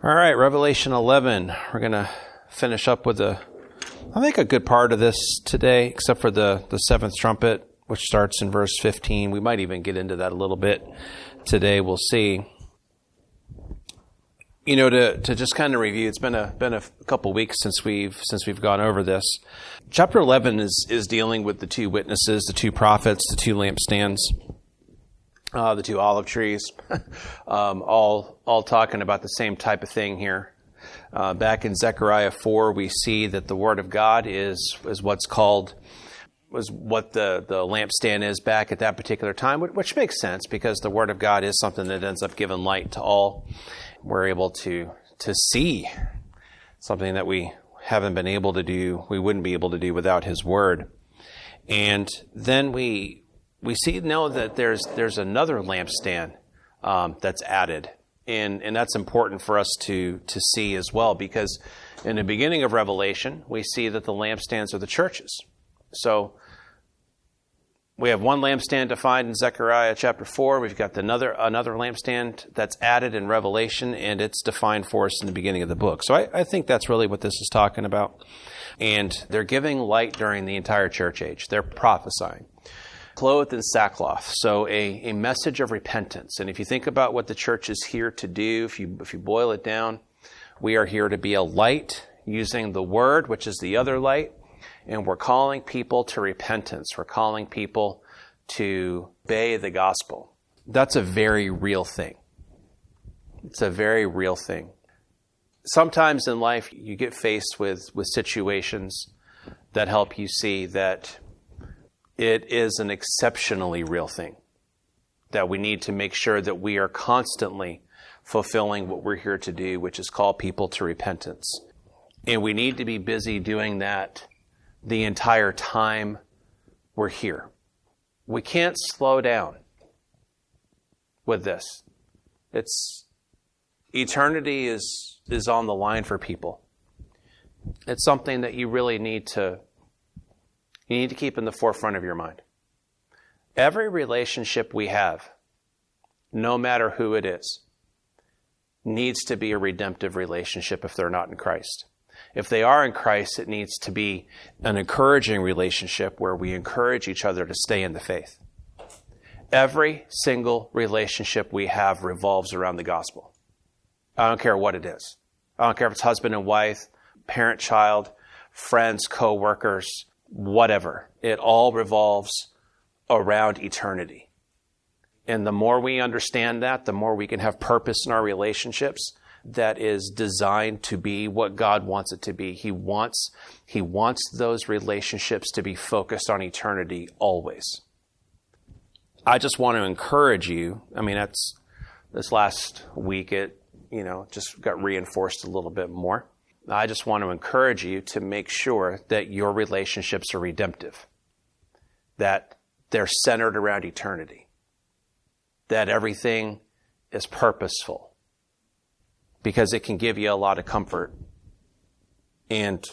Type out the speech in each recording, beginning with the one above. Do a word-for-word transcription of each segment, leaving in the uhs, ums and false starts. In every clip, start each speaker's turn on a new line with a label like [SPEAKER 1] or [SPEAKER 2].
[SPEAKER 1] All right, Revelation eleven. We're going to finish up with a, I think, a good part of this today, except for the, the seventh trumpet, which starts in verse fifteen. We might even get into that a little bit today. We'll see. You know, to, to just kind of review, it's been a been a couple weeks since we've since we've gone over this. Chapter eleven is is dealing with the two witnesses, the two prophets, the two lampstands. Uh, the two olive trees, um, all all talking about the same type of thing here. Uh, back in Zechariah four, we see that the Word of God is is what's called was what the the lampstand is back at that particular time, which makes sense because the Word of God is something that ends up giving light to all. We're able to to see something that we haven't been able to do, we wouldn't be able to do without His Word. And then we. We see now that there's there's another lampstand um, that's added, and and that's important for us to to see as well, because in the beginning of Revelation we see that the lampstands are the churches. So we have one lampstand defined in Zechariah chapter four. We've got another another lampstand that's added in Revelation, and it's defined for us in the beginning of the book. So I, I think that's really what this is talking about. And they're giving light during the entire church age. They're prophesying. Clothed in sackcloth, so a, a message of repentance. And if you think about what the church is here to do, if you if you boil it down, we are here to be a light using the Word, which is the other light, and we're calling people to repentance. We're calling people to obey the gospel. That's a very real thing. It's a very real thing. Sometimes in life, you get faced with, with situations that help you see that it is an exceptionally real thing, that we need to make sure that we are constantly fulfilling what we're here to do, which is call people to repentance. And we need to be busy doing that the entire time we're here. We can't slow down with this. It's eternity is is on the line for people. It's something that you really need to You need to keep in the forefront of your mind. Every relationship we have, no matter who it is, needs to be a redemptive relationship if they're not in Christ. If they are in Christ, it needs to be an encouraging relationship where we encourage each other to stay in the faith. Every single relationship we have revolves around the gospel. I don't care what it is. I don't care if it's husband and wife, parent-child, friends, co-workers, whatever. It all revolves around eternity. And the more we understand that, the more we can have purpose in our relationships that is designed to be what God wants it to be. He wants, He wants those relationships to be focused on eternity always. I just want to encourage you. I mean, that's this last week, it, you know, just got reinforced a little bit more. I just want to encourage you to make sure that your relationships are redemptive, that they're centered around eternity, that everything is purposeful, because it can give you a lot of comfort and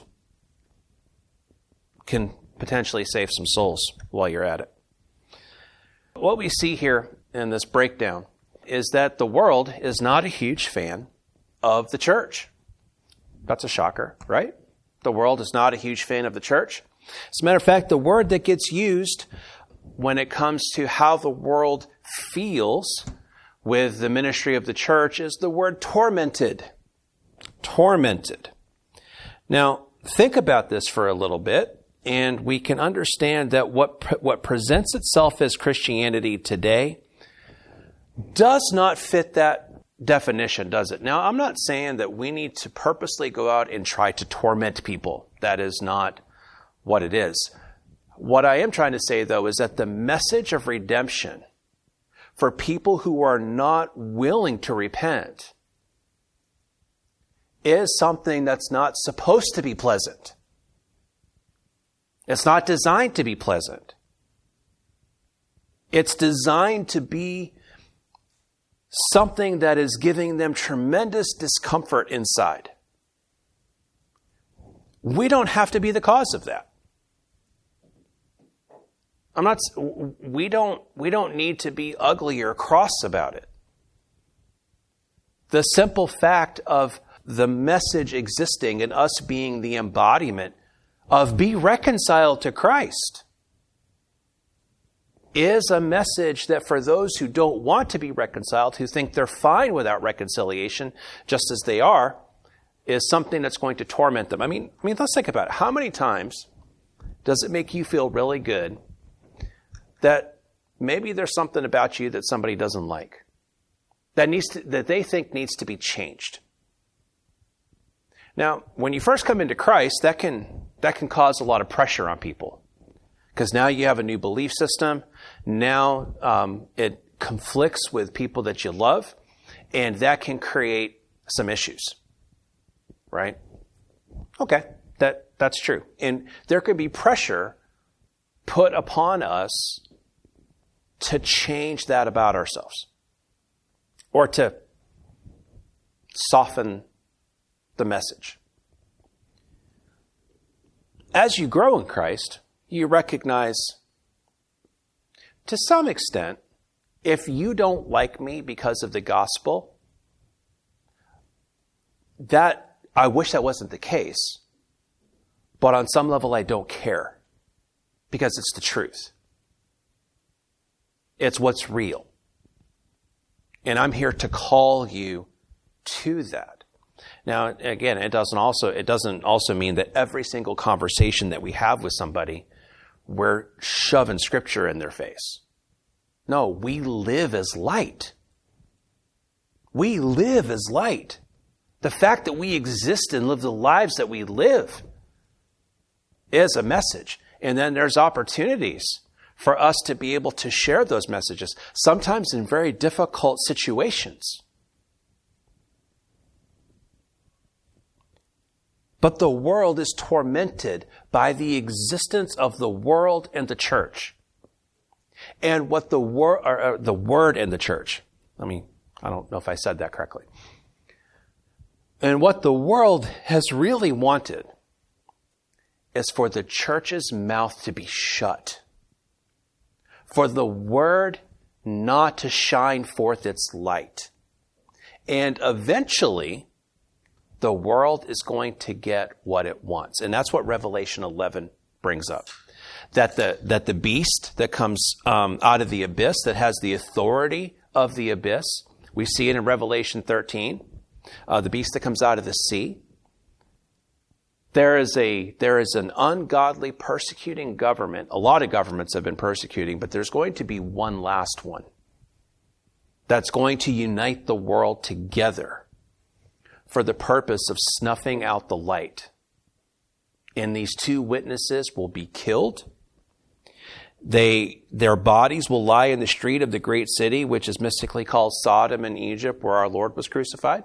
[SPEAKER 1] can potentially save some souls while you're at it. What we see here in this breakdown is that the world is not a huge fan of the church. That's a shocker, right? The world is not a huge fan of the church. As a matter of fact, the word that gets used when it comes to how the world feels with the ministry of the church is the word tormented. Tormented. Now, think about this for a little bit, and we can understand that what, what presents itself as Christianity today does not fit that definition, does it? Now, I'm not saying that we need to purposely go out and try to torment people. That is not what it is. What I am trying to say, though, is that the message of redemption for people who are not willing to repent is something that's not supposed to be pleasant. It's not designed to be pleasant. It's designed to be something that is giving them tremendous discomfort inside. We don't have to be the cause of that. I'm not, we don't, we don't need to be ugly or cross about it. The simple fact of the message existing and us being the embodiment of be reconciled to Christ is a message that for those who don't want to be reconciled, who think they're fine without reconciliation, just as they are, is something that's going to torment them. I mean, I mean, let's think about it. How many times does it make you feel really good that maybe there's something about you that somebody doesn't like, that needs to, that they think needs to be changed? Now, when you first come into Christ, that can that can cause a lot of pressure on people, because now you have a new belief system. Now um, it conflicts with people that you love, and that can create some issues, right? Okay, that that's true. And there could be pressure put upon us to change that about ourselves, or to soften the message. As you grow in Christ, you recognize, to some extent, if you don't like me because of the gospel, that I wish that wasn't the case, but on some level I don't care, because it's the truth. It's what's real. And I'm here to call you to that. Now, again, it doesn't also it doesn't also mean that every single conversation that we have with somebody, we're shoving Scripture in their face. No, we live as light. We live as light. The fact that we exist and live the lives that we live is a message. And then there's opportunities for us to be able to share those messages, sometimes in very difficult situations. But the world is tormented by the existence of the world and the church. And what the word, or, or the word and the church. I mean, I don't know if I said that correctly. And what the world has really wanted is for the church's mouth to be shut, for the word not to shine forth its light. And eventually, the world is going to get what it wants. And that's what Revelation eleven brings up. That the, that the beast that comes um, out of the abyss, that has the authority of the abyss, we see it in Revelation thirteen, uh, the beast that comes out of the sea. There is a there is an ungodly persecuting government. A lot of governments have been persecuting, but there's going to be one last one that's going to unite the world together for the purpose of snuffing out the light. And these two witnesses will be killed. They, their bodies will lie in the street of the great city, which is mystically called Sodom in Egypt, where our Lord was crucified.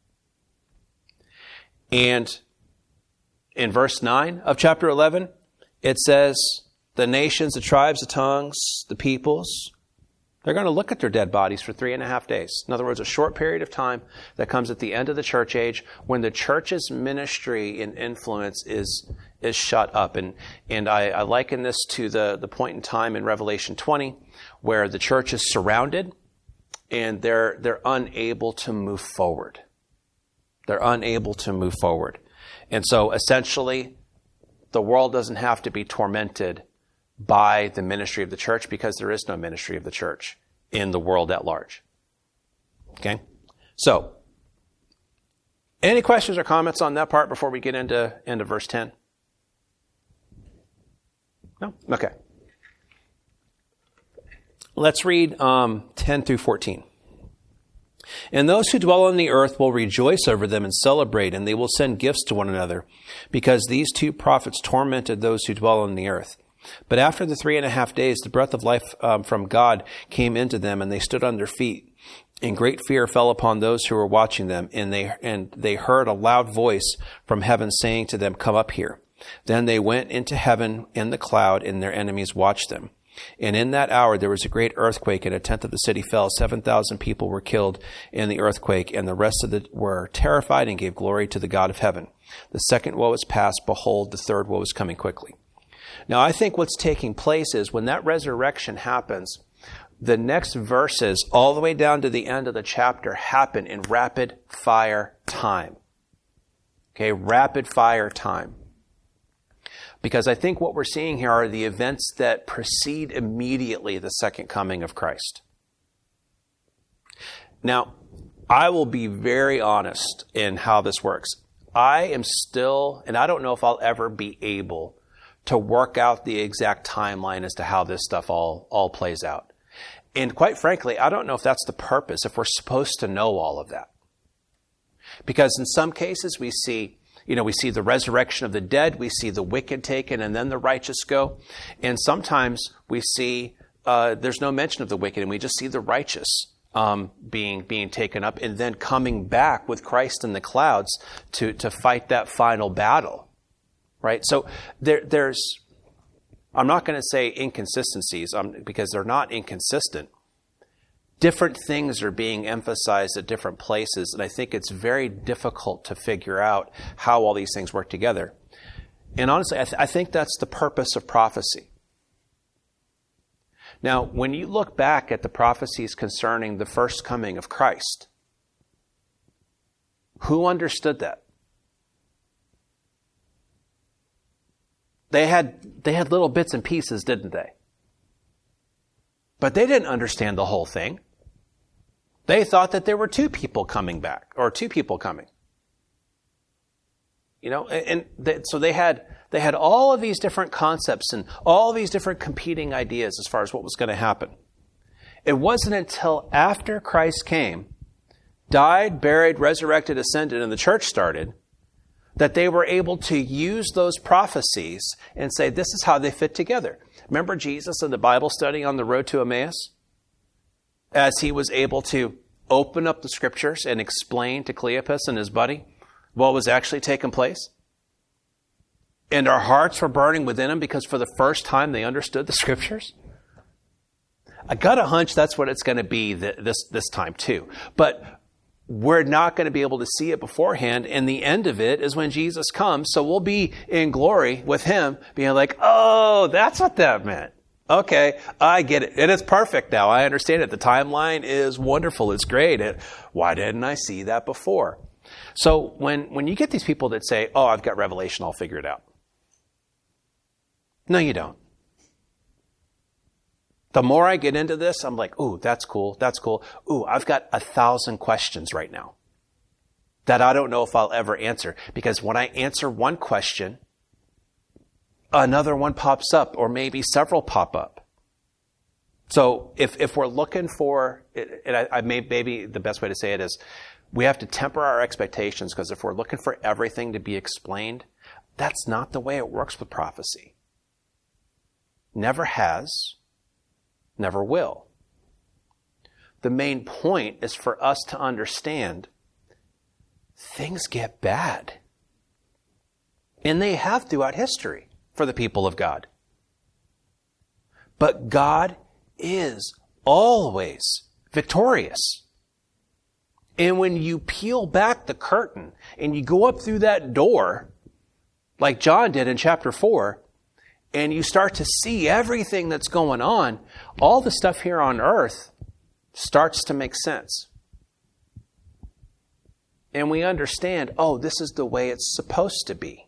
[SPEAKER 1] And in verse nine of chapter eleven, it says, the nations, the tribes, the tongues, the peoples, they're going to look at their dead bodies for three and a half days. In other words, a short period of time that comes at the end of the church age when the church's ministry and influence is is shut up. And and I, I liken this to the, the point in time in Revelation twenty where the church is surrounded and they're they're unable to move forward. They're unable to move forward. And so essentially, the world doesn't have to be tormented by the ministry of the church, because there is no ministry of the church in the world at large. Okay? So, any questions or comments on that part before we get into, into verse ten? No? Okay. Let's read um, ten through fourteen. And those who dwell on the earth will rejoice over them and celebrate, and they will send gifts to one another, because these two prophets tormented those who dwell on the earth. But after the three and a half days, the breath of life um, from God came into them, and they stood on their feet. And great fear fell upon those who were watching them, and they and they heard a loud voice from heaven saying to them, "Come up here." Then they went into heaven in the cloud, and their enemies watched them. And in that hour there was a great earthquake, and a tenth of the city fell. Seven thousand people were killed in the earthquake, and the rest of the were terrified and gave glory to the God of heaven. The second woe is past. Behold, the third woe is coming quickly. Now, I think what's taking place is when that resurrection happens, the next verses, all the way down to the end of the chapter, happen in rapid fire time. Okay, rapid fire time. Because I think what we're seeing here are the events that precede immediately the second coming of Christ. Now, I will be very honest in how this works. I am still, and I don't know if I'll ever be able to work out the exact timeline as to how this stuff all, all plays out. And quite frankly, I don't know if that's the purpose, if we're supposed to know all of that. Because in some cases we see, you know, we see the resurrection of the dead, we see the wicked taken, and then the righteous go. And sometimes we see uh, there's no mention of the wicked, and we just see the righteous um, being being taken up, and then coming back with Christ in the clouds to to fight that final battle. Right? So there there's, I'm not going to say inconsistencies um, because they're not inconsistent. Different things are being emphasized at different places, and I think it's very difficult to figure out how all these things work together. And honestly, I, th- I think that's the purpose of prophecy. Now, when you look back at the prophecies concerning the first coming of Christ, who understood that? They had, they had little bits and pieces, didn't they? But they didn't understand the whole thing. They thought that there were two people coming back, or two people coming. You know, and they, so they had they had all of these different concepts and all of these different competing ideas as far as what was going to happen. It wasn't until after Christ came, died, buried, resurrected, ascended, and the church started, that they were able to use those prophecies and say, this is how they fit together. Remember Jesus in the Bible study on the road to Emmaus? As he was able to open up the scriptures and explain to Cleopas and his buddy what was actually taking place. And our hearts were burning within them because for the first time they understood the scriptures. I got a hunch that's what it's going to be th- this, this time too. But we're not going to be able to see it beforehand. And the end of it is when Jesus comes. So we'll be in glory with him being like, oh, that's what that meant. Okay, I get it. And it's perfect now. I understand it. The timeline is wonderful. It's great. It, why didn't I see that before? So when, when you get these people that say, oh, I've got Revelation all figured out. No, you don't. The more I get into this, I'm like, ooh, that's cool. That's cool. Ooh, I've got a thousand questions right now that I don't know if I'll ever answer. Because when I answer one question, another one pops up, or maybe several pop up. So if, if we're looking for, and I, I may, maybe the best way to say it is, we have to temper our expectations, because if we're looking for everything to be explained, that's not the way it works with prophecy. Never has, never will. The main point is for us to understand things get bad. And they have throughout history for the people of God. But God is always victorious. And when you peel back the curtain and you go up through that door, like John did in chapter four, and you start to see everything that's going on, all the stuff here on earth starts to make sense. And we understand, oh, this is the way it's supposed to be.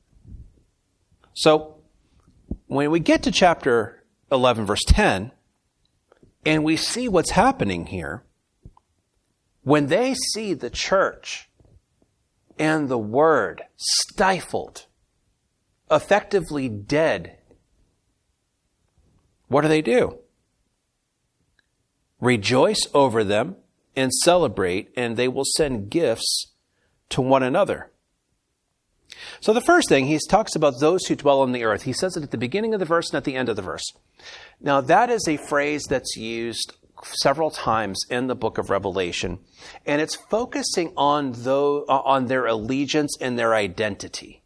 [SPEAKER 1] So, when we get to chapter eleven, verse ten, and we see what's happening here, when they see the church and the word stifled, effectively dead, what do they do? Rejoice over them and celebrate, and they will send gifts to one another. So the first thing, he talks about those who dwell on the earth. He says it at the beginning of the verse and at the end of the verse. Now that is a phrase that's used several times in the book of Revelation, and it's focusing on, those, on their allegiance and their identity.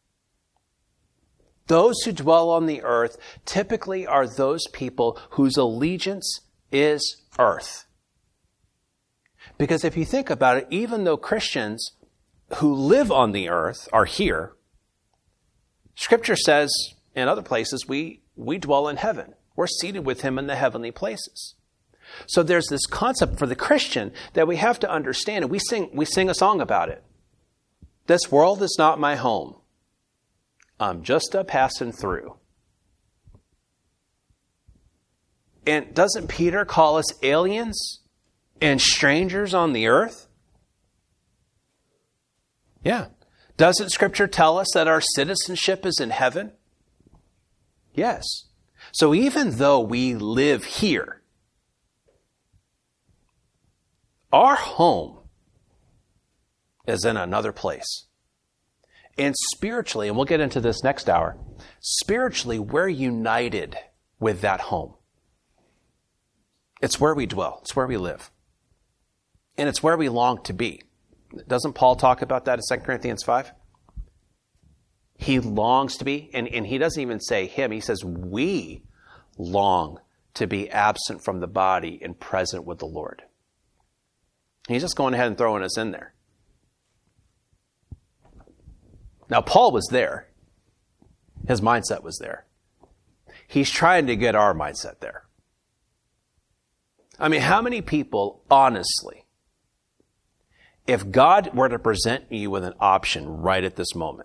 [SPEAKER 1] Those who dwell on the earth typically are those people whose allegiance is earth. Because if you think about it, even though Christians who live on the earth are here, Scripture says in other places we, we dwell in heaven. We're seated with him in the heavenly places. So there's this concept for the Christian that we have to understand, and we sing, we sing a song about it. This world is not my home. I'm just a passing through. And doesn't Peter call us aliens and strangers on the earth? Yeah. Doesn't Scripture tell us that our citizenship is in heaven? Yes. So even though we live here, our home is in another place. And spiritually, and we'll get into this next hour, spiritually, we're united with that home. It's where we dwell. It's where we live. And it's where we long to be. Doesn't Paul talk about that in Second Corinthians five? He longs to be, and, and he doesn't even say him. He says we long to be absent from the body and present with the Lord. He's just going ahead and throwing us in there. Now, Paul was there. His mindset was there. He's trying to get our mindset there. I mean, how many people, honestly, if God were to present you with an option right at this moment,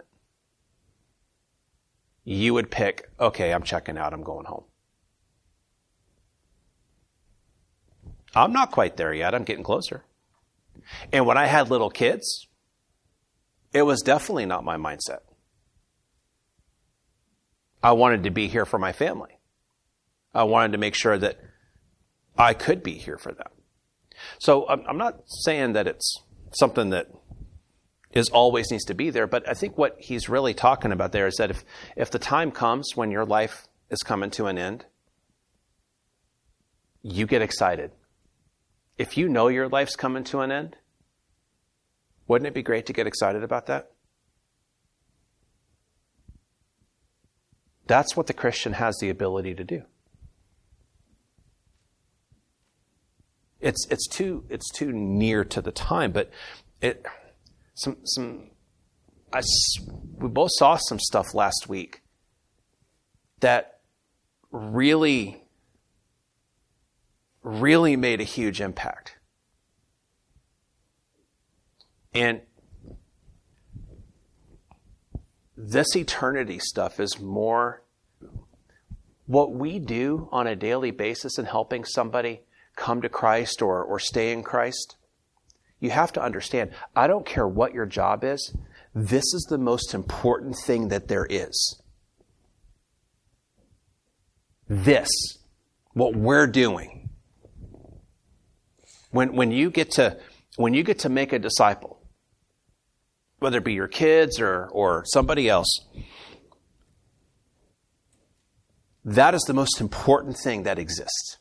[SPEAKER 1] you would pick, okay, I'm checking out, I'm going home. I'm not quite there yet, I'm getting closer. And when I had little kids, it was definitely not my mindset. I wanted to be here for my family. I wanted to make sure that I could be here for them. So I'm not saying that it's something that is always needs to be there, but I think what he's really talking about there is that if, if the time comes when your life is coming to an end, you get excited. If you know your life's coming to an end, wouldn't it be great to get excited about that? That's what the Christian has the ability to do. It's it's too it's too near to the time, but it some some I we both saw some stuff last week that really really made a huge impact. And this eternity stuff is more what we do on a daily basis in helping somebody come to Christ or, or stay in Christ. You have to understand, I don't care what your job is, this is the most important thing that there is. This, what we're doing. When, when you get to, when you get to make a disciple, whether it be your kids or, or somebody else, that is the most important thing that exists.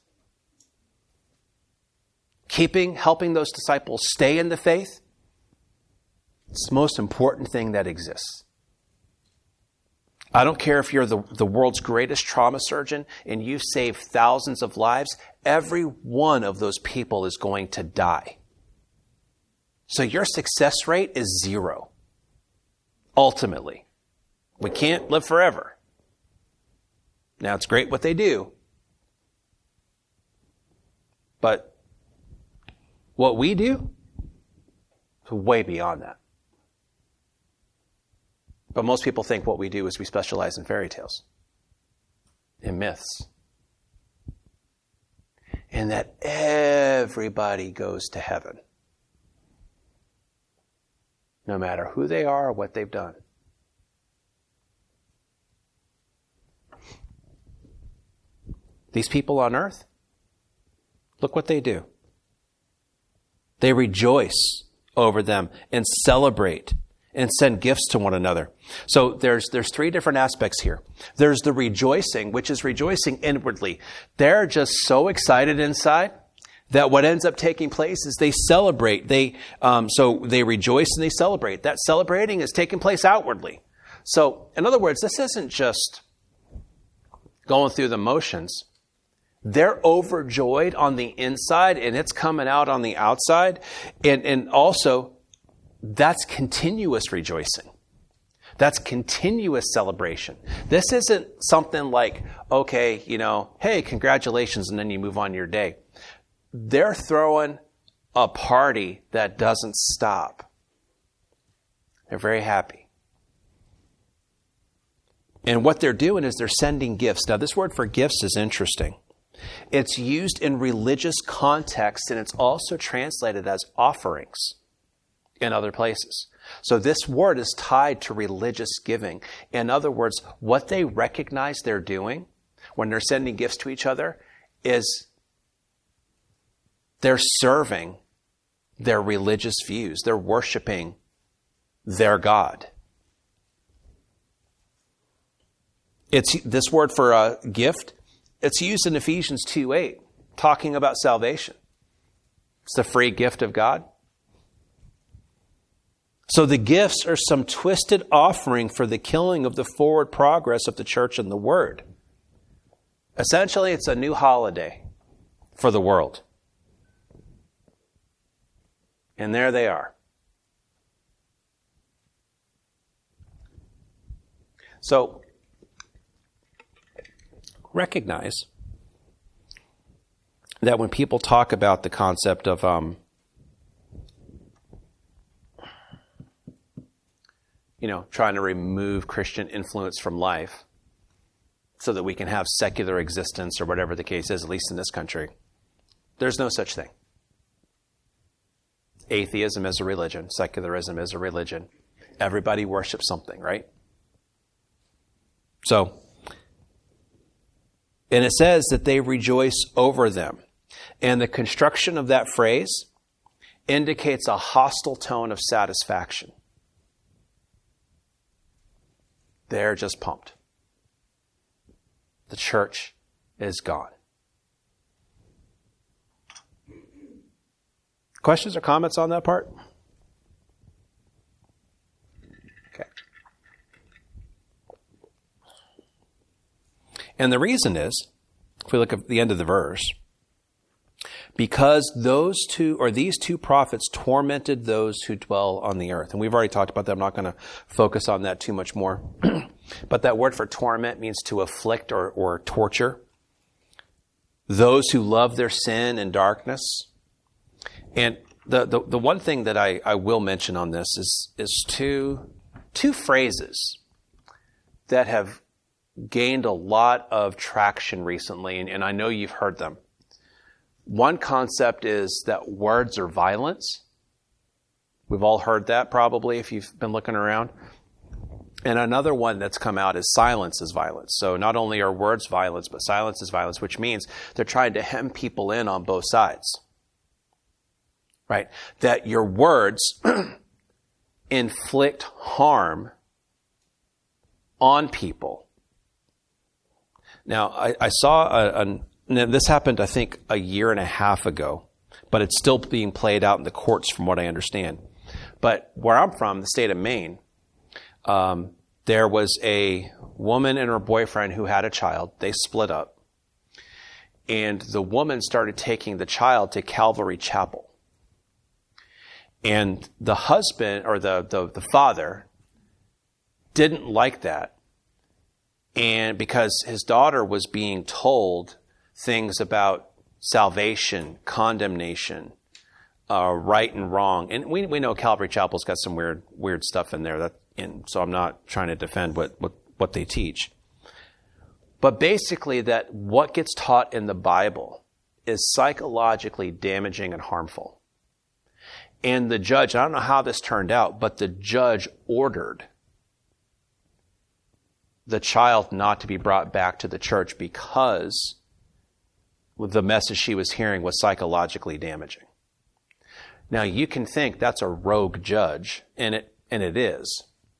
[SPEAKER 1] Keeping, helping those disciples stay in the faith, it's the most important thing that exists. I don't care if you're the, the world's greatest trauma surgeon and you've saved thousands of lives, every one of those people is going to die. So your success rate is zero. Ultimately. We can't live forever. Now, it's great what they do. But what we do is way beyond that. But most people think what we do is we specialize in fairy tales, in myths, and that everybody goes to heaven, no matter who they are or what they've done. These people on earth, look what they do. They rejoice over them and celebrate and send gifts to one another. So there's there's three different aspects here. There's the rejoicing, which is rejoicing inwardly. They're just so excited inside that what ends up taking place is they celebrate. They um, so they rejoice and they celebrate. That celebrating is taking place outwardly. So in other words, this isn't just going through the motions. They're overjoyed on the inside and it's coming out on the outside. And, and also, that's continuous rejoicing. That's continuous celebration. This isn't something like, okay, you know, hey, congratulations, and then you move on your day. they're throwing a party that doesn't stop. They're very happy. And what they're doing is they're sending gifts. Now, this word for gifts is interesting. It's used in religious context, and it's also translated as offerings in other places. So this word is tied to religious giving. In other words, what they recognize they're doing when they're sending gifts to each other is they're serving their religious views. They're worshiping their God. It's this word for a gift. It's used in Ephesians two eight, talking about salvation. It's the free gift of God. So the gifts are some twisted offering for the killing of the forward progress of the church and the word. Essentially, it's a new holiday for the world. And there they are. So, recognize that when people talk about the concept of um, you know, trying to remove Christian influence from life so that we can have secular existence or whatever the case is, at least in this country, there's no such thing. Atheism is a religion. Secularism is a religion. Everybody worships something, right? So, and it says that they rejoice over them. And the construction of that phrase indicates a hostile tone of satisfaction. They're just pumped. The church is gone. Questions or comments on that part? Okay. And the reason is, if we look at the end of the verse, because those two, or these two prophets tormented those who dwell on the earth. And we've already talked about that. I'm not going to focus on that too much more. But that word for torment means to afflict or, or torture. Those who love their sin and darkness. And the, the, the one thing that I, I will mention on this is, is two, two phrases that have gained a lot of traction recently, and, and I know you've heard them. One concept is that words are violence. We've all heard that probably if you've been looking around. And another one that's come out is silence is violence. So not only are words violence, but silence is violence, which means they're trying to hem people in on both sides. Right? That your words inflict harm on people. Now, I, I saw a, a Now, this happened, I think, a year and a half ago, but it's still being played out in the courts from what I understand. But where I'm from, the state of Maine, um, there was a woman and her boyfriend who had a child. They split up. And the woman started taking the child to Calvary Chapel. And the husband, or the, the, the father, didn't like that. And because his daughter was being told things about salvation, condemnation, uh, right and wrong. And we we know Calvary Chapel's got some weird weird stuff in there, that in, so I'm not trying to defend what, what, what they teach. But basically that what gets taught in the Bible is psychologically damaging and harmful. And the judge, I don't know how this turned out, but the judge ordered the child not to be brought back to the church because the message she was hearing was psychologically damaging. Now, you can think that's a rogue judge, and it and it is.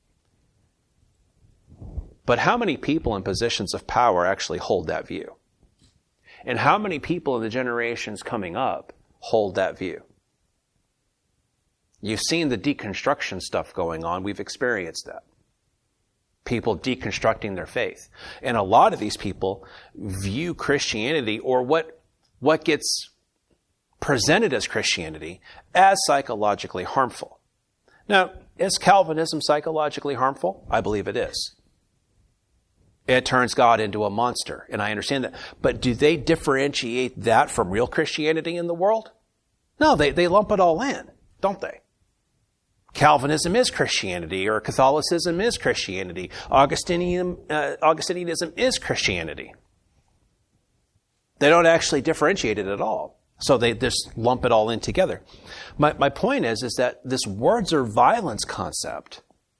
[SPEAKER 1] But how many people in positions of power actually hold that view? And how many people in the generations coming up hold that view? You've seen the deconstruction stuff going on. We've experienced that. People deconstructing their faith. And a lot of these people view Christianity, or what, what gets presented as Christianity, as psychologically harmful. Now, is Calvinism psychologically harmful? I believe it is. It turns God into a monster, and I understand that. But do they differentiate that from real Christianity in the world? No, they, they lump it all in, don't they? Calvinism is Christianity, or Catholicism is Christianity. Augustinian, uh, Augustinianism is Christianity. They don't actually differentiate it at all. So they just lump it all in together. My, my point is, is that this words or violence concept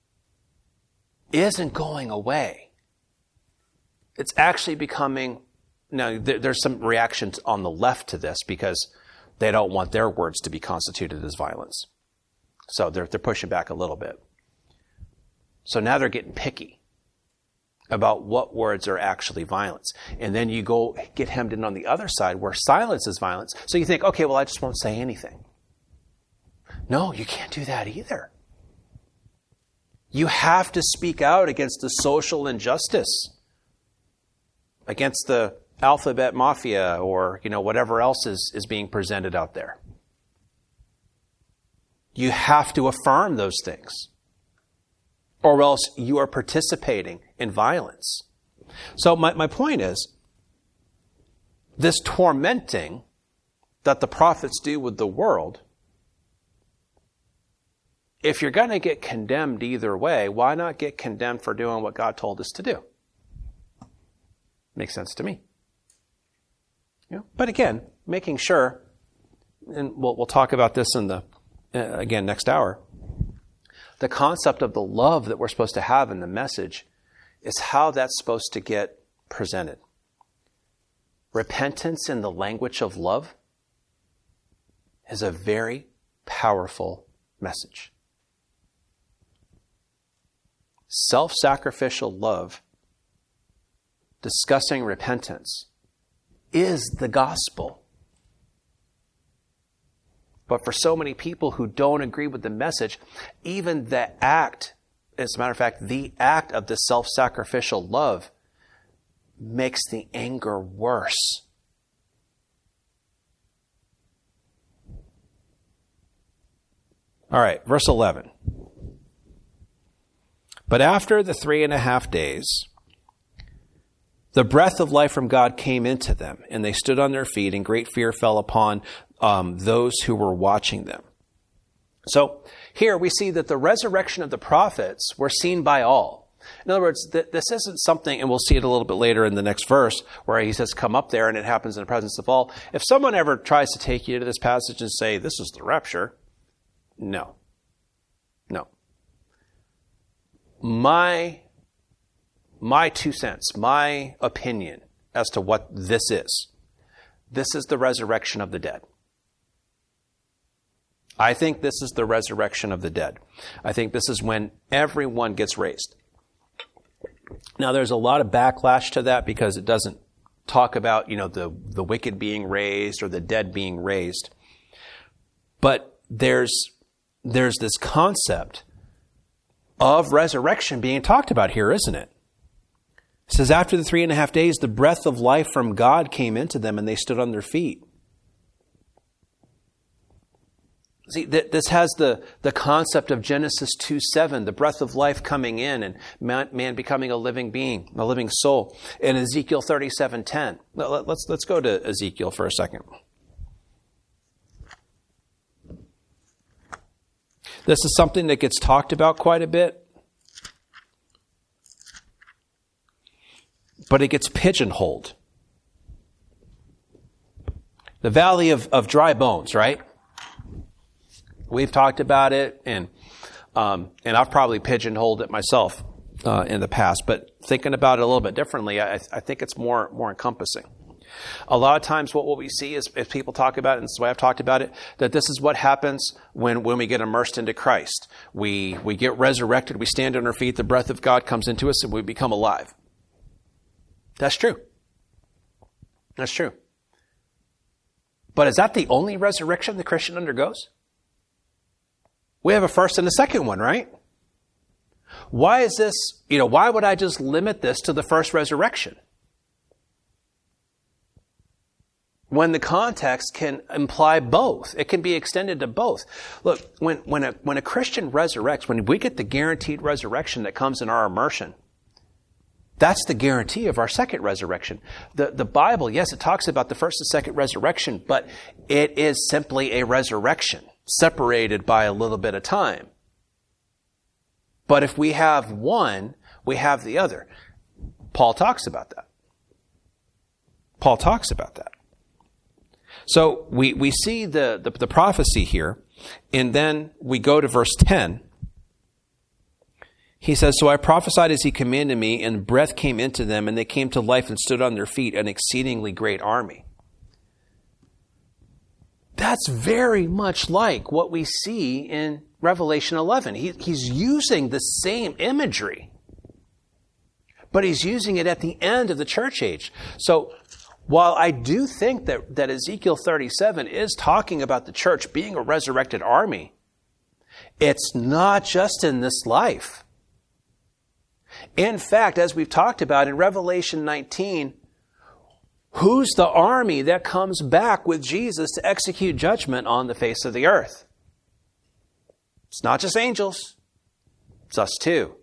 [SPEAKER 1] isn't going away. It's actually becoming, now there, there's some reactions on the left to this because they don't want their words to be constituted as violence. So they're, they're pushing back a little bit. So now they're getting picky about what words are actually violence. And then you go get hemmed in on the other side where silence is violence. So you think, okay, well, I just won't say anything. No, you can't do that either. You have to speak out against the social injustice, against the alphabet mafia, or, you know, whatever else is, is being presented out there. You have to affirm those things, or else you are participating in violence. So my, my point is, this tormenting that the prophets do with the world, if you're going to get condemned either way, why not get condemned for doing what God told us to do? Makes sense to me. You know? But again, making sure, and we'll, we'll talk about this in the, uh, again, next hour, the concept of the love that we're supposed to have in the message is how that's supposed to get presented. Repentance in the language of love is a very powerful message. Self-sacrificial love discussing repentance is the gospel. But for so many people who don't agree with the message, even the act, as a matter of fact, the act of the self-sacrificial love makes the anger worse. All right, verse eleven. But after the three and a half days, the breath of life from God came into them, and they stood on their feet, and great fear fell upon um, those who were watching them. So here we see that the resurrection of the prophets were seen by all. In other words, th- this isn't something, and we'll see it a little bit later in the next verse, where he says, come up there, and it happens in the presence of all. If someone ever tries to take you to this passage and say, this is the rapture, no. No. My My two cents, my opinion as to what this is. This is the resurrection of the dead. I think this is the resurrection of the dead. I think this is when everyone gets raised. Now, there's a lot of backlash to that because it doesn't talk about, you know, the, the wicked being raised or the dead being raised. But there's, there's this concept of resurrection being talked about here, isn't it? It says, after the three and a half days, the breath of life from God came into them, and they stood on their feet. See, th- this has the, the concept of Genesis two seven, the breath of life coming in, and man, man becoming a living being, a living soul. And Ezekiel thirty-seven ten. Let's, let's go to Ezekiel for a second. This is something that gets talked about quite a bit, but it gets pigeonholed. The valley of, of dry bones, right? We've talked about it, and um, and I've probably pigeonholed it myself uh, in the past. But thinking about it a little bit differently, I, I think it's more more encompassing. A lot of times what, what we see is, if people talk about it, and this is the way I've talked about it, that this is what happens when, when we get immersed into Christ. We, we get resurrected, we stand on our feet, the breath of God comes into us, and we become alive. That's true. That's true. But is that the only resurrection the Christian undergoes? We have a first and a second one, right? Why is this, you know, why would I just limit this to the first resurrection? When the context can imply both. It can be extended to both. Look, when, when, a, when a Christian resurrects, when we get the guaranteed resurrection that comes in our immersion, That's the guarantee of our second resurrection. The, the Bible, yes, it talks about the first and second resurrection, but it is simply a resurrection, separated by a little bit of time. But if we have one, we have the other. Paul talks about that. Paul talks about that. So we, we see the, the, the prophecy here, and then we go to verse ten. He says, "So I prophesied as he commanded me, and breath came into them, and they came to life and stood on their feet, an exceedingly great army." That's very much like what we see in Revelation eleven. He, he's using the same imagery, but he's using it at the end of the church age. So while I do think that, that Ezekiel thirty-seven is talking about the church being a resurrected army, it's not just in this life. In fact, as we've talked about in Revelation nineteen, who's the army that comes back with Jesus to execute judgment on the face of the earth? It's not just angels. It's us too.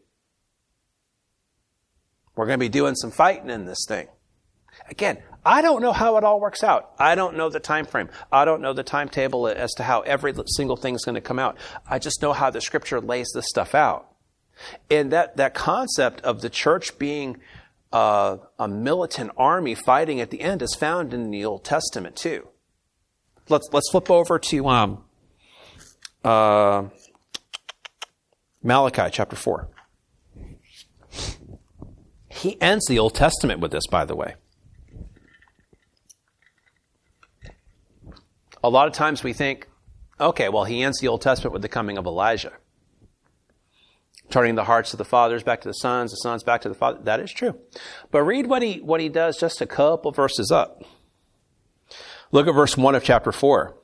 [SPEAKER 1] We're going to be doing some fighting in this thing. Again, I don't know how it all works out. I don't know the time frame. I don't know the timetable as to how every single thing is going to come out. I just know how the Scripture lays this stuff out. And that, that concept of the church being uh, a militant army fighting at the end is found in the Old Testament too. Let's let's flip over to um, uh, Malachi chapter four. He ends the Old Testament with this, by the way. A lot of times we think, okay, well, he ends the Old Testament with the coming of Elijah. Turning the hearts of the fathers back to the sons, the sons back to the fathers. That is true. But read what he, what he does just a couple verses up. Look at verse one of chapter four.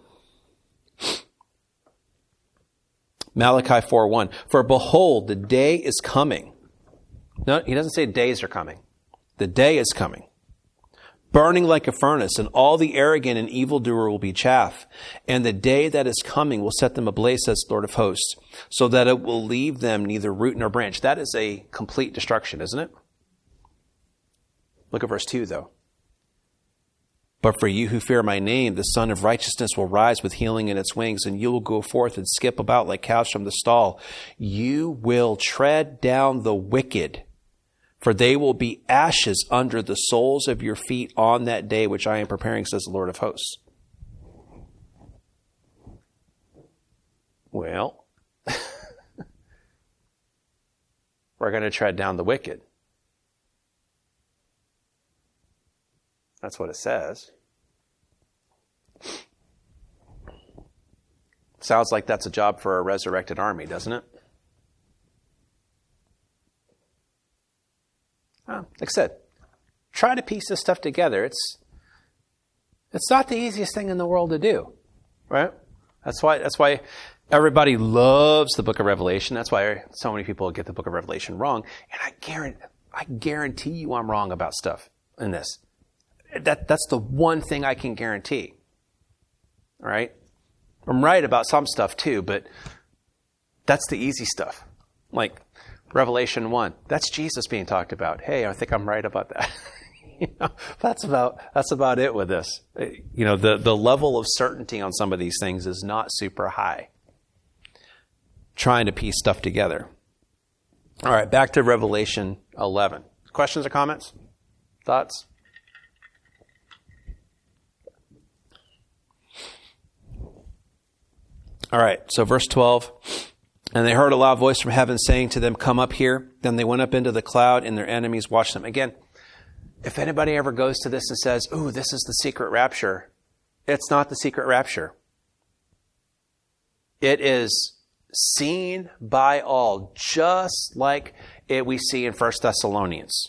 [SPEAKER 1] Malachi four one. "For behold, the day is coming." No, he doesn't say days are coming. The day is coming. "Burning like a furnace, and all the arrogant and evildoer will be chaff. And the day that is coming will set them ablaze, says the Lord of hosts, so that it will leave them neither root nor branch." That is a complete destruction, isn't it? Look at verse two, though. "But for you who fear my name, the Son of Righteousness will rise with healing in its wings, and you will go forth and skip about like calves from the stall. You will tread down the wicked, for they will be ashes under the soles of your feet on that day which I am preparing, says the Lord of hosts." Well, we're going to tread down the wicked. That's what it says. Sounds like that's a job for a resurrected army, doesn't it? Like I said, try to piece this stuff together. It's it's not the easiest thing in the world to do, right? That's why that's why everybody loves the book of Revelation. That's why so many people get the book of Revelation wrong. And I guarantee, I guarantee you I'm wrong about stuff in this. That that's the one thing I can guarantee. All right? I'm right about some stuff too, but that's the easy stuff. Like Revelation one, that's Jesus being talked about. Hey, I think I'm right about that. you know, that's about that's about it with this. You know, the, the level of certainty on some of these things is not super high. Trying to piece stuff together. All right, back to Revelation eleven. Questions or comments? Thoughts? All right, so verse twelve. "And they heard a loud voice from heaven saying to them, 'Come up here.' Then they went up into the cloud, and their enemies watched them." Again, if anybody ever goes to this and says, "Ooh, this is the secret rapture," it's not the secret rapture. It is seen by all, just like it we see in First Thessalonians.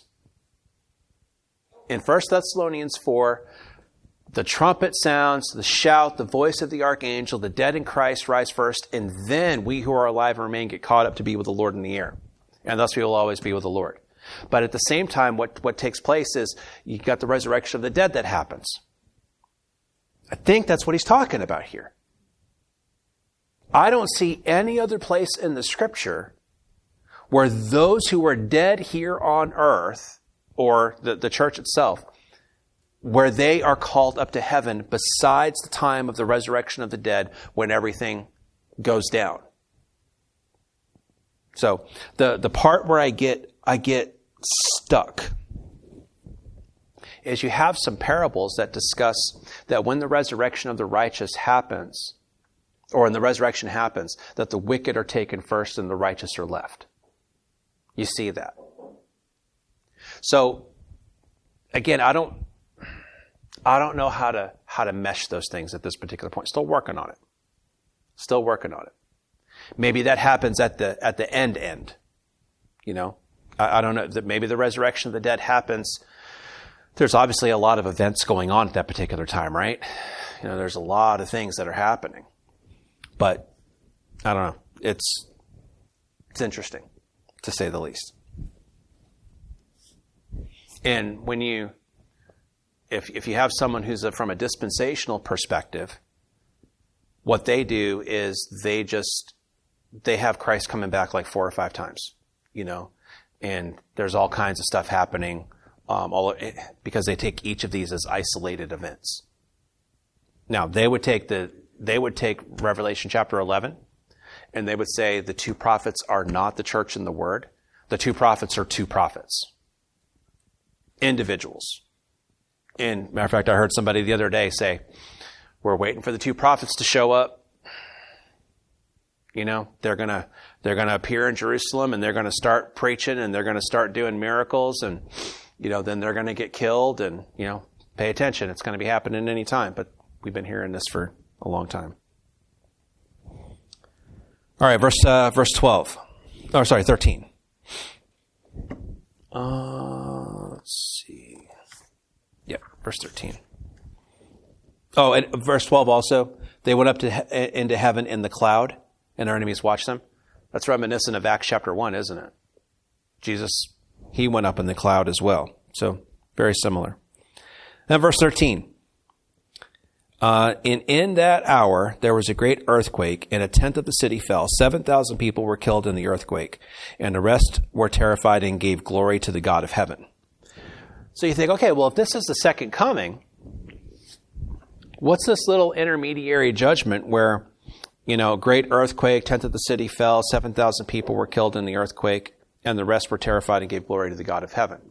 [SPEAKER 1] In First Thessalonians four, the trumpet sounds, the shout, the voice of the archangel, the dead in Christ rise first, and then we who are alive and remain get caught up to be with the Lord in the air. And thus we will always be with the Lord. But at the same time, what, what takes place is you've got the resurrection of the dead that happens. I think that's what he's talking about here. I don't see any other place in the Scripture where those who are dead here on earth or the, the church itself, where they are called up to heaven besides the time of the resurrection of the dead when everything goes down. So the, the part where I get I get stuck is you have some parables that discuss that when the resurrection of the righteous happens, or when the resurrection happens, that the wicked are taken first and the righteous are left. You see that. So again, I don't I don't know how to how to mesh those things at this particular point. Still working on it. Still working on it. Maybe that happens at the at the end end. You know? I, I don't know. That maybe the resurrection of the dead happens. There's obviously a lot of events going on at that particular time, right? You know, there's a lot of things that are happening. But I don't know. It's it's interesting, to say the least. And when you if if you have someone who's a, from a dispensational perspective, what they do is they just they have Christ coming back like four or five times, you know, and there's all kinds of stuff happening, um, all because they take each of these as isolated events. Now they would take the they would take Revelation chapter eleven, and they would say the two prophets are not the church and the word. The two prophets are two prophets, individuals. And matter of fact, I heard somebody the other day say, "We're waiting for the two prophets to show up. You know, they're gonna they're gonna appear in Jerusalem, and they're gonna start preaching, and they're gonna start doing miracles, and you know, then they're gonna get killed, and you know, pay attention. It's gonna be happening any time." But we've been hearing this for a long time. All right, verse uh, verse twelve. Oh, sorry, thirteen. Uh, let's see. Yep, verse thirteen. Oh, and verse twelve also. They went up to he- into heaven in the cloud, and our enemies watched them. That's reminiscent of Acts chapter one, isn't it? Jesus, he went up in the cloud as well. So very similar. Then verse thirteen. Uh, and in that hour, there was a great earthquake, and a tenth of the city fell. Seven thousand people were killed in the earthquake, and the rest were terrified and gave glory to the God of heaven. So you think, okay, well, if this is the second coming, what's this little intermediary judgment where, you know, great earthquake, tenth of the city fell, seven thousand people were killed in the earthquake, and the rest were terrified and gave glory to the God of heaven?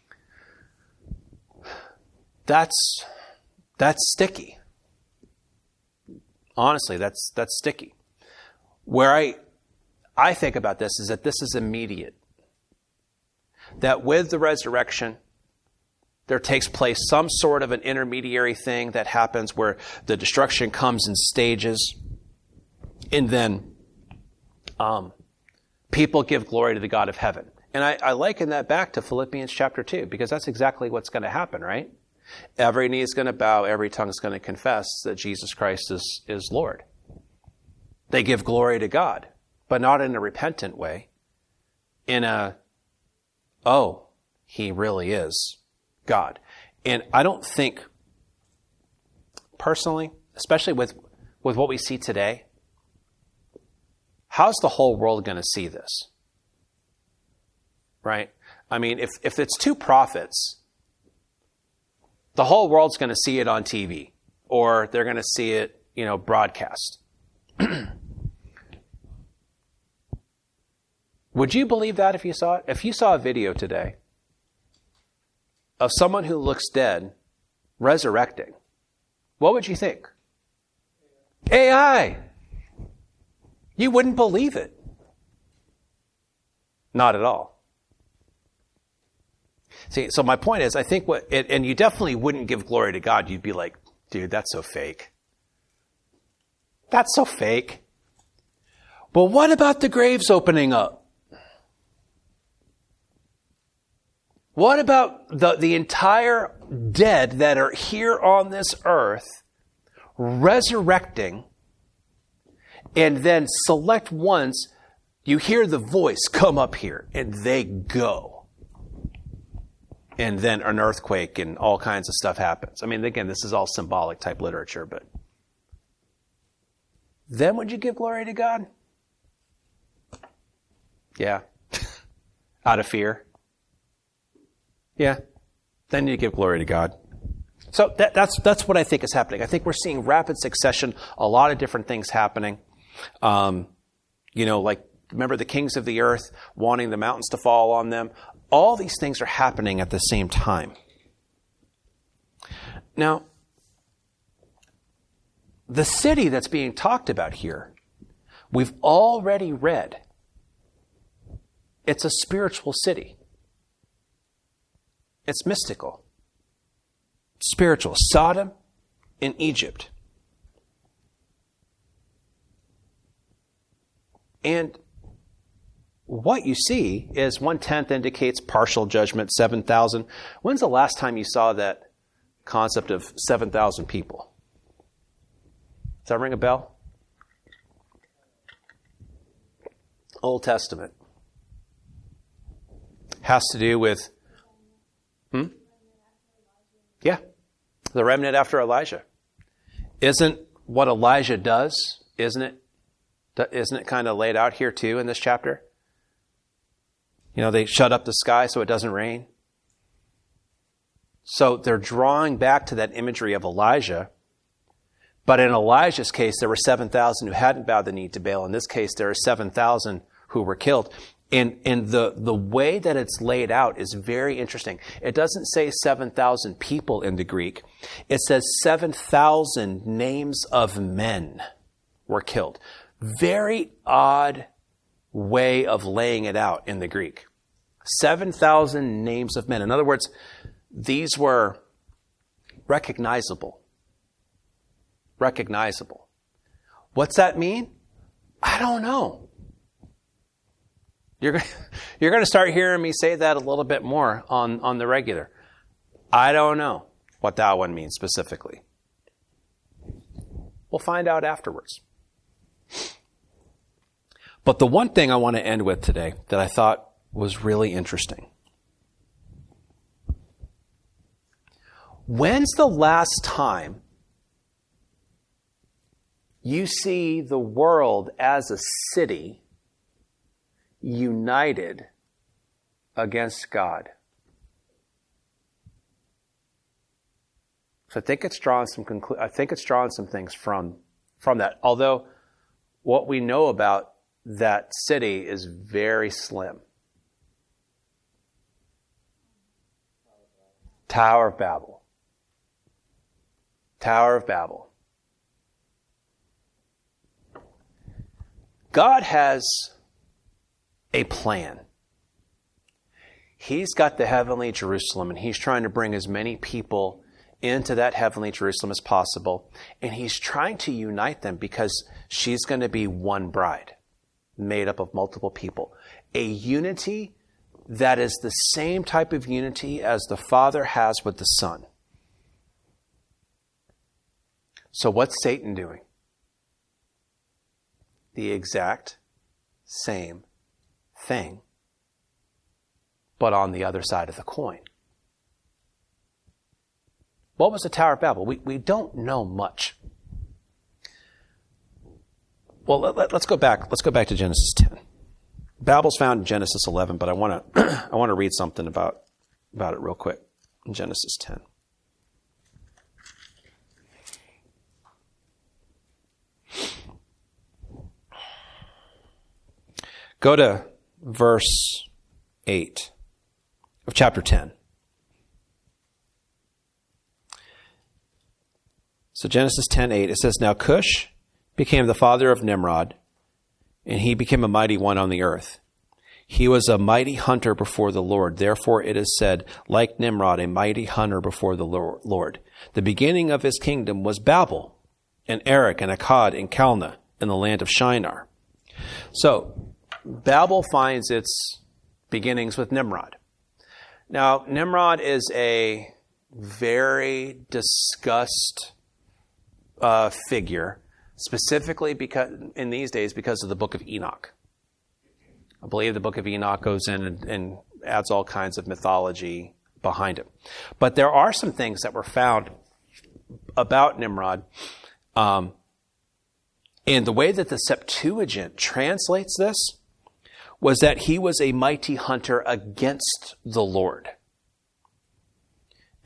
[SPEAKER 1] That's, that's sticky. Honestly, that's that's sticky. Where I I think about this is that this is immediate. That with the resurrection, there takes place some sort of an intermediary thing that happens where the destruction comes in stages, and then um, people give glory to the God of heaven. And I, I liken that back to Philippians chapter two, because that's exactly what's going to happen, right? Every knee is going to bow, every tongue is going to confess that Jesus Christ is, is Lord. They give glory to God, but not in a repentant way. In a, oh, he really is God. And I don't think, personally, especially with, with what we see today, how's the whole world going to see this? Right? I mean, if, if it's two prophets, the whole world's going to see it on T V, or they're going to see it, you know, broadcast. Would you believe that if you saw it? If you saw a video today of someone who looks dead resurrecting, what would you think? A I. You wouldn't believe it. Not at all. See, so my point is, I think what, and you definitely wouldn't give glory to God. You'd be like, dude, that's so fake. That's so fake. Well, what about the graves opening up? What about the, the entire dead that are here on this earth resurrecting, and then select ones, you hear the voice come up here and they go. And then an earthquake and all kinds of stuff happens. I mean, again, this is all symbolic type literature, but then would you give glory to God? Yeah. Out of fear. Yeah. Then you give glory to God. So that, that's that's what I think is happening. I think we're seeing rapid succession, a lot of different things happening. Um, you know, like, remember the kings of the earth wanting the mountains to fall on them? All these things are happening at the same time. Now, the city that's being talked about here, we've already read. It's a spiritual city. It's mystical. Spiritual. Sodom in Egypt. And what you see is one-tenth indicates partial judgment, seven thousand. When's the last time you saw that concept of seven thousand people? Does that ring a bell? Old Testament. Has to do with, hmm? Yeah, the remnant after Elijah. Isn't what Elijah does, isn't it? Isn't it kind of laid out here too in this chapter? You know, they shut up the sky so it doesn't rain. So they're drawing back to that imagery of Elijah. But in Elijah's case, there were seven thousand who hadn't bowed the knee to Baal. In this case, there are seven thousand who were killed. And, and the, the way that it's laid out is very interesting. It doesn't say seven thousand people in the Greek. It says seven thousand names of men were killed. Very odd way of laying it out in the Greek. seven thousand names of men. In other words, these were recognizable. Recognizable. What's that mean? I don't know. You're, you're going to start hearing me say that a little bit more on, on the regular. I don't know what that one means specifically. We'll find out afterwards. But the one thing I want to end with today that I thought was really interesting. When's the last time you see the world as a city united against God? So I think it's drawn some conclu- I think it's drawn some things from from that. Although what we know about that city is very slim. Tower of Babel. Tower of Babel. God has a plan. He's got the heavenly Jerusalem, and he's trying to bring as many people into that heavenly Jerusalem as possible. And he's trying to unite them because she's going to be one bride made up of multiple people. A unity that is the same type of unity as the Father has with the Son. So what's Satan doing? The exact same thing, but on the other side of the coin. What was the Tower of Babel? We, we don't know much. Well, let, let, let's go back. Let's go back to Genesis ten. Babel's found in Genesis eleven, but I want to I want to read something about about it real quick in Genesis ten. Go to verse eight of chapter ten. So Genesis ten eight, it says, "Now Cush became the father of Nimrod, and he became a mighty one on the earth. He was a mighty hunter before the Lord. Therefore it is said, like Nimrod, a mighty hunter before the Lord. The beginning of his kingdom was Babel, and Erech, and Akkad, and Calneh, in the land of Shinar." So, Babel finds its beginnings with Nimrod. Now, Nimrod is a very discussed uh, figure, specifically because in these days because of the book of Enoch. I believe the book of Enoch goes in and, and adds all kinds of mythology behind it. But there are some things that were found about Nimrod. Um, and the way that the Septuagint translates this was that he was a mighty hunter against the Lord.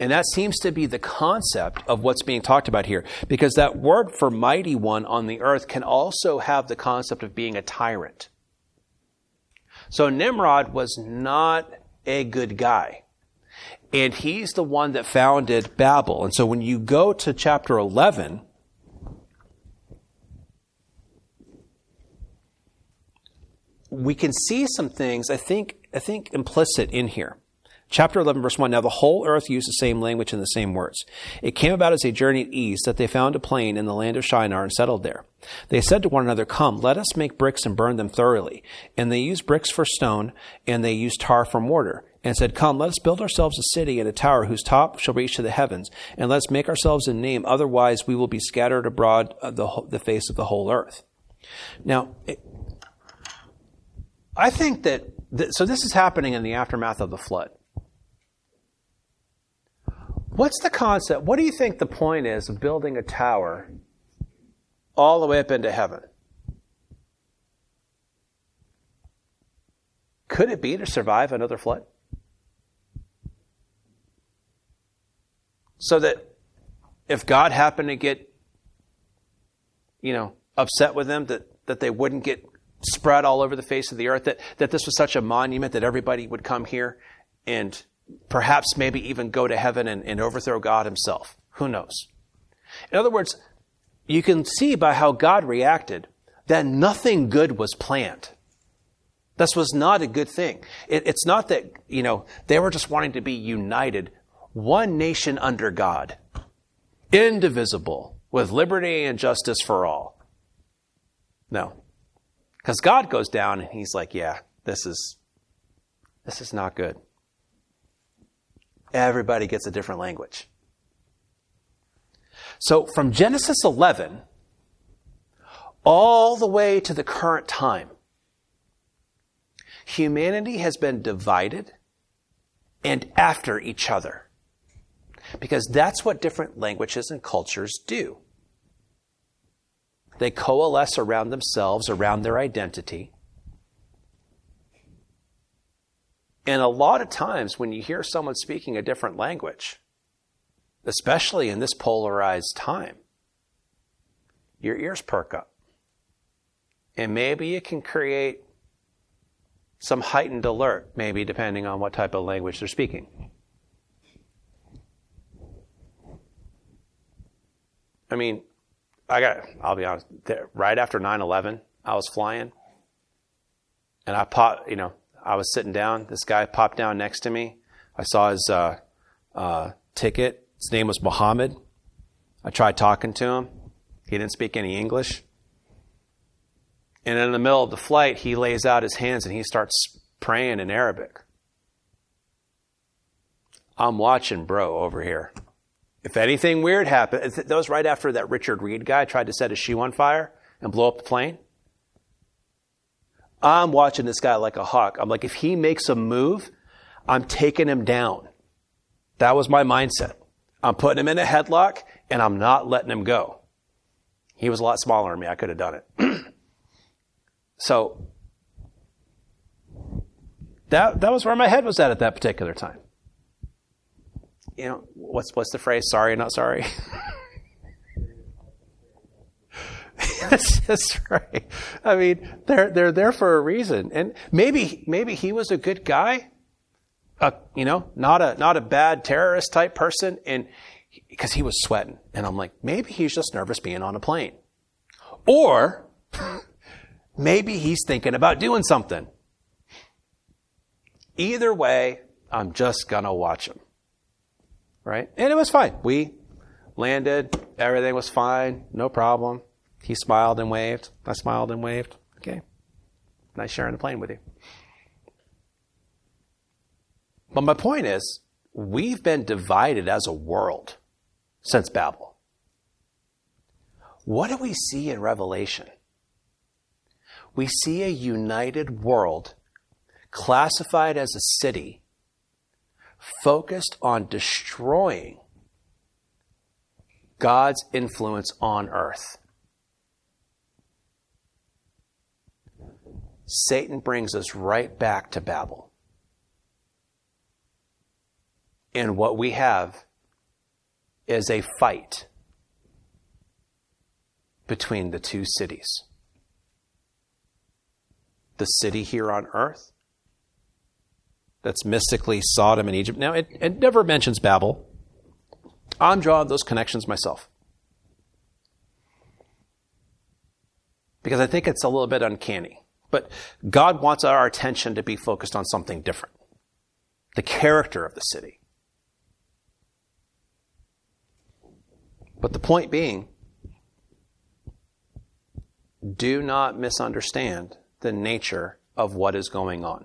[SPEAKER 1] And that seems to be the concept of what's being talked about here, because that word for mighty one on the earth can also have the concept of being a tyrant. So Nimrod was not a good guy. And he's the one that founded Babel. And so when you go to chapter eleven, we can see some things, I think, I think implicit in here. Chapter eleven, verse one, now the whole earth used the same language and the same words. It came about as they journeyed east that they found a plain in the land of Shinar and settled there. They said to one another, come, let us make bricks and burn them thoroughly. And they used bricks for stone, and they used tar for mortar. And said, come, let us build ourselves a city and a tower whose top shall reach to the heavens. And let us make ourselves a name, otherwise we will be scattered abroad of the, the face of the whole earth. Now, it, I think that, th- so this is happening in the aftermath of the flood. What's the concept? What do you think the point is of building a tower all the way up into heaven? Could it be to survive another flood? So that if God happened to get, you know, upset with them, that, that they wouldn't get spread all over the face of the earth, that, that this was such a monument that everybody would come here and perhaps maybe even go to heaven and, and overthrow God himself. Who knows? In other words, you can see by how God reacted that nothing good was planned. This was not a good thing. It, it's not that, you know, they were just wanting to be united, one nation under God, indivisible, with liberty and justice for all. No. Because God goes down and he's like, yeah, this is, this is not good. Everybody gets a different language. So from Genesis eleven all the way to the current time, humanity has been divided and after each other. Because that's what different languages and cultures do. They coalesce around themselves, around their identity. And a lot of times when you hear someone speaking a different language, especially in this polarized time, your ears perk up. And maybe it can create some heightened alert, maybe depending on what type of language they're speaking. I mean, I got, I'll be honest, right after nine eleven, I was flying and I popped, you know, I was sitting down. This guy popped down next to me. I saw his uh, uh, ticket. His name was Mohammed. I tried talking to him. He didn't speak any English. And in the middle of the flight, he lays out his hands and he starts praying in Arabic. I'm watching bro over here. If anything weird happened, that was right after that Richard Reed guy tried to set his shoe on fire and blow up the plane. I'm watching this guy like a hawk. I'm like, if he makes a move, I'm taking him down. That was my mindset. I'm putting him in a headlock and I'm not letting him go. He was a lot smaller than me. I could have done it. So that that was where my head was at at that particular time. You know, what's what's the phrase? Sorry, not sorry. That's, that's right. I mean, they're they're there for a reason, and maybe maybe he was a good guy, uh, you know, not a not a bad terrorist type person, and because he was sweating, and I'm like, maybe he's just nervous being on a plane, or maybe he's thinking about doing something. Either way, I'm just gonna watch him, right? And it was fine. We landed, everything was fine, no problem. He smiled and waved. I smiled and waved. Okay. Nice sharing the plane with you. But my point is, we've been divided as a world since Babel. What do we see in Revelation? We see a united world classified as a city focused on destroying God's influence on earth. Satan brings us right back to Babel. And what we have is a fight between the two cities. The city here on earth, that's mystically Sodom and Egypt. Now, it, it never mentions Babel. I'm drawing those connections myself, because I think it's a little bit uncanny. But God wants our attention to be focused on something different. The character of the city. But the point being, do not misunderstand the nature of what is going on.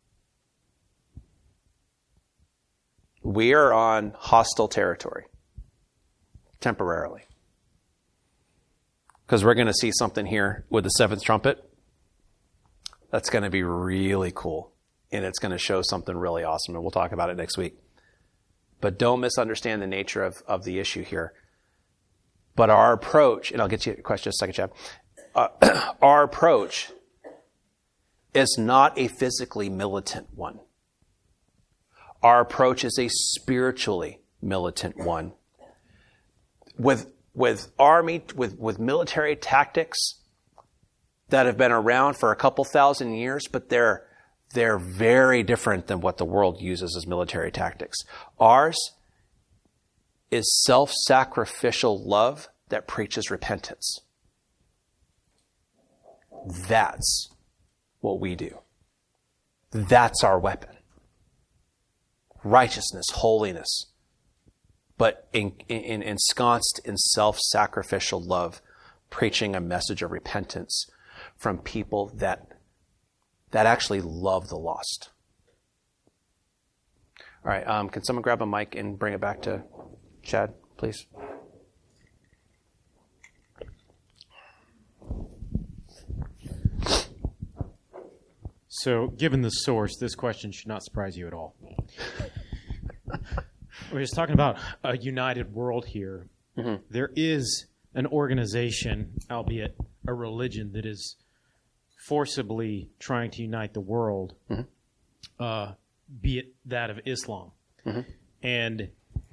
[SPEAKER 1] We are on hostile territory, temporarily. Because we're going to see something here with the seventh trumpet that's going to be really cool. And it's going to show something really awesome. And we'll talk about it next week. But don't misunderstand the nature of, of the issue here. But our approach, and I'll get to your question in a second, Chad. Uh, our approach is not a physically militant one. Our approach is a spiritually militant one. With, with army, with, with military tactics that have been around for a couple thousand years, but they're, they're very different than what the world uses as military tactics. Ours is self-sacrificial love that preaches repentance. That's what we do. That's our weapon. Righteousness, holiness, but in, in, ensconced in self-sacrificial love, preaching a message of repentance from people that, that actually love the lost. All right, um, can someone grab a mic and bring it back to Chad, please?
[SPEAKER 2] So, given the source, this question should not surprise you at all. We're just talking about a united world here. Mm-hmm. There is an organization, albeit a religion, that is forcibly trying to unite the world, mm-hmm. uh, be it that of Islam. Mm-hmm. And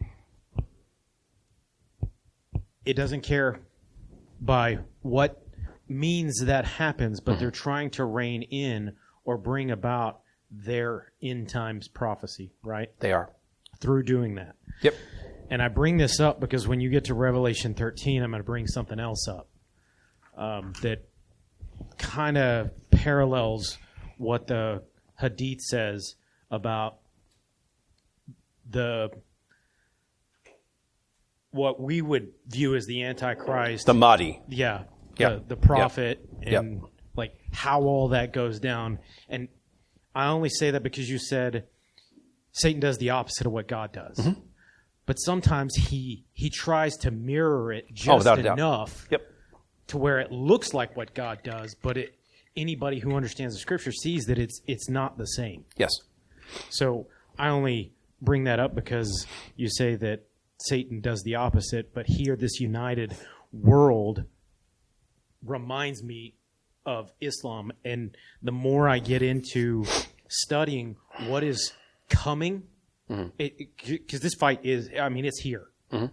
[SPEAKER 2] it doesn't care by what means that happens, but mm-hmm. they're trying to rein in or bring about their end times prophecy, right?
[SPEAKER 1] They are.
[SPEAKER 2] Through doing that.
[SPEAKER 1] Yep.
[SPEAKER 2] And I bring this up because when you get to Revelation thirteen, I'm going to bring something else up um, that kind of parallels what the Hadith says about the what we would view as the Antichrist.
[SPEAKER 1] The Mahdi.
[SPEAKER 2] Yeah.
[SPEAKER 1] Yep.
[SPEAKER 2] The, the prophet
[SPEAKER 1] yep.
[SPEAKER 2] and
[SPEAKER 1] yep.
[SPEAKER 2] like how all that goes down. And I only say that because you said Satan does the opposite of what God does. Mm-hmm. But sometimes he he tries to mirror it just
[SPEAKER 1] oh,
[SPEAKER 2] enough
[SPEAKER 1] yep.
[SPEAKER 2] to where it looks like what God does, but it anybody who understands the Scripture sees that it's it's not the same.
[SPEAKER 1] Yes.
[SPEAKER 2] So I only bring that up because you say that Satan does the opposite, but here this united world reminds me of Islam. And the more I get into studying what is coming, because mm-hmm. this fight is, I mean, it's here. Mm-hmm.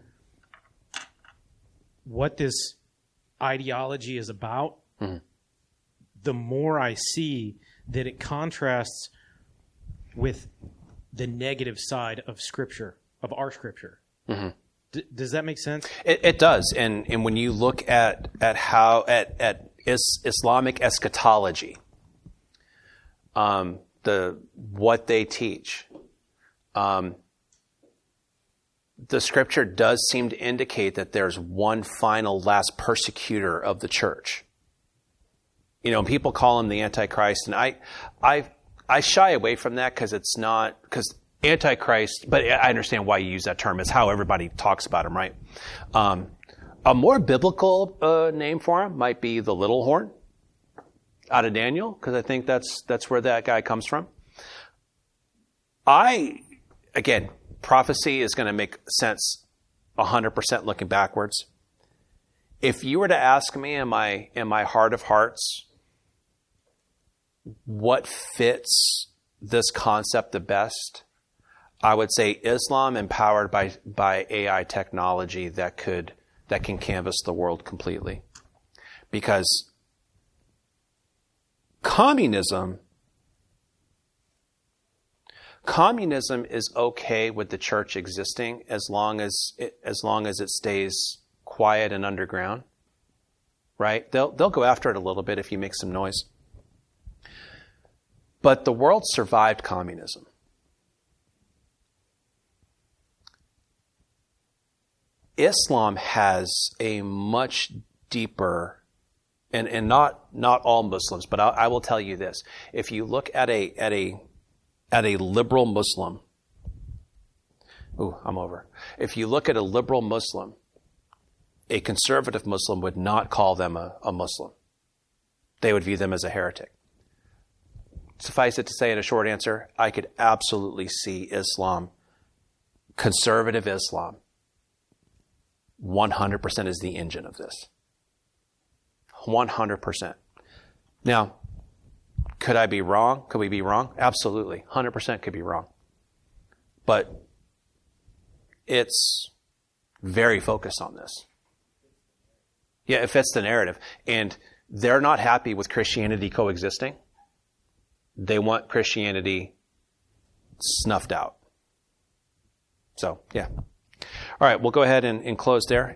[SPEAKER 2] What this ideology is about, mm-hmm. the more I see that it contrasts with the negative side of Scripture, of our Scripture. Mm-hmm. D- does that make sense?
[SPEAKER 1] It, it does. And and when you look at at how at at is Islamic eschatology, um, the what they teach, um, the Scripture does seem to indicate that there's one final last persecutor of the church. You know, people call him the Antichrist, and I I I shy away from that because it's not because. Antichrist, but I understand why you use that term. It's how everybody talks about him, right? Um, a more biblical uh, name for him might be the little horn out of Daniel, because I think that's that's where that guy comes from. I, again, prophecy is going to make sense one hundred percent looking backwards. If you were to ask me in my in my heart of hearts, what fits this concept the best? I would say Islam empowered by, by A I technology that could, that can canvas the world completely. Because communism, communism is okay with the church existing as long as it, as long as it stays quiet and underground, right? They'll, they'll go after it a little bit if you make some noise. But the world survived communism. Islam has a much deeper, and, and not not all Muslims, but I, I will tell you this: if you look at a at a at a liberal Muslim, ooh, I'm over. If you look at a liberal Muslim, a conservative Muslim would not call them a, a Muslim. They would view them as a heretic. Suffice it to say, in a short answer, I could absolutely see Islam, conservative Islam, one hundred percent is the engine of this. one hundred percent. Now, could I be wrong? Could we be wrong? Absolutely. one hundred percent could be wrong. But it's very focused on this. Yeah, it fits the narrative. And they're not happy with Christianity coexisting. They want Christianity snuffed out. So, yeah. All right, we'll go ahead and, and close there.